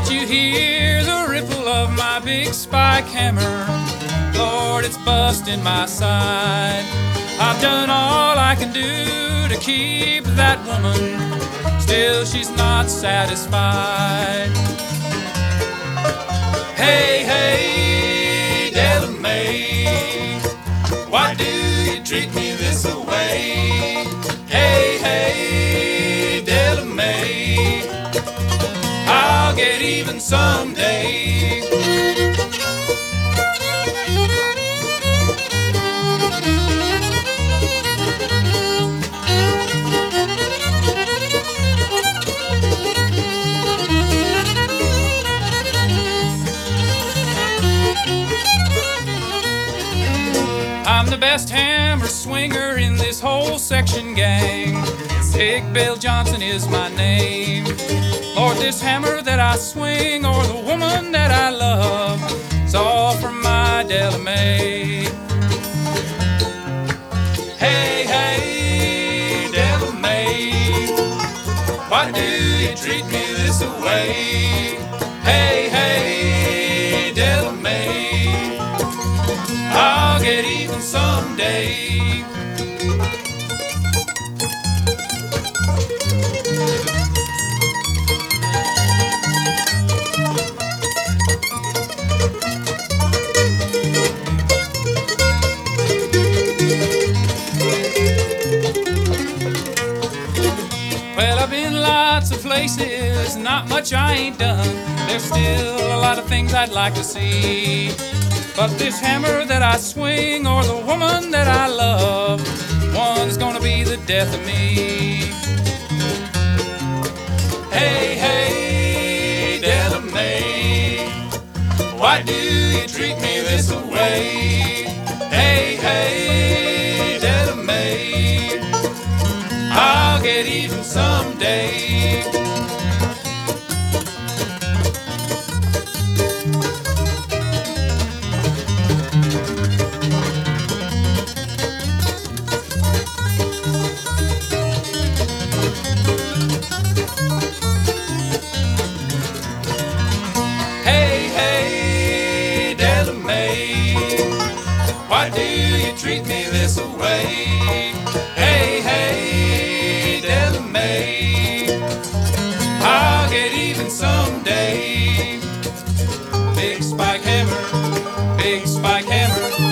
Can't you hear the ripple of my big spike hammer? Lord, it's busting my side. I've done all I can do to keep that woman, still she's not satisfied. Hey, hey, Della Mae, why do you treat me this way? Hey, hey, Della Mae, I'll get even someday. I'm the best hammer swinger in this whole section gang. Big Bill Johnson is my name. Lord, this hammer that I swing, or the woman that I love, it's all from my Della Mae. Hey, hey, Della Mae, why do you treat me this way? Hey, hey, Della Mae, I'll get even someday. Well, I've been lots of places, not much I ain't done. There's still a lot of things I'd like to see, but this hammer that I swing, or the woman that I love, one's gonna be the death of me. Hey, hey, Della Mae, why do you treat me this way? Hey, hey, Della Mae, I'll get even someday. Hey, hey, Della Mae, why do you treat me this way? Hey, hey, Della Mae, I'll get even someday. Big spike hammer, big spike hammer,